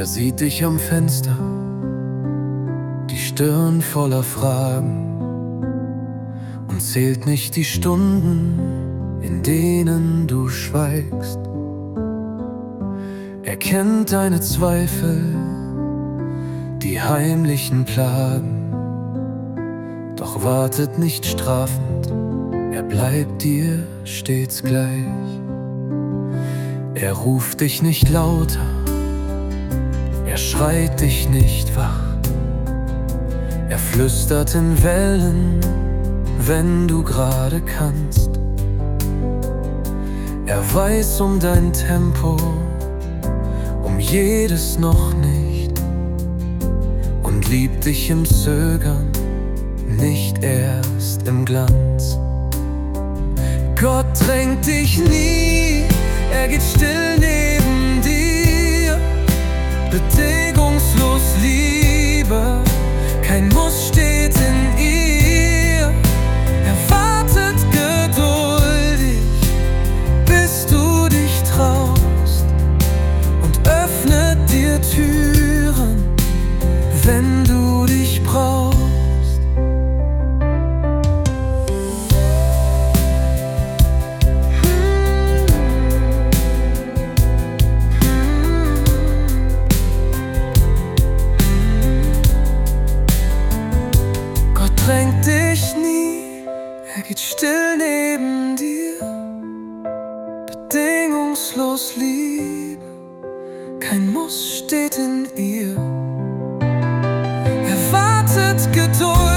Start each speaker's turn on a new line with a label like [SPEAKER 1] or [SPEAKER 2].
[SPEAKER 1] sieht dich am Fenster, die Stirn voller Fragen, und zählt nicht die Stunden, in denen du schweigst. Er kennt deine Zweifel, die heimlichen Plagen, doch wartet nicht strafend, er bleibt dir stets gleich. Er ruft dich nicht lauter, er schreit dich nicht wach, er flüstert in Wellen, wenn du gerade kannst. Er weiß um dein Tempo, um jedes noch nicht, und liebt dich im Zögern, nicht erst im Glanz. Gott drängt dich nie, er geht still neben dir. Bedingungslos Liebe, kein Muss steht in ihr. Er wartet geduldig, bis du dich traust, und öffnet dir Türen, wenn du dich brauchst. Drängt dich nie, er geht still neben dir. Bedingungslos Liebe, kein Muss steht in ihr. Er wartet geduldig,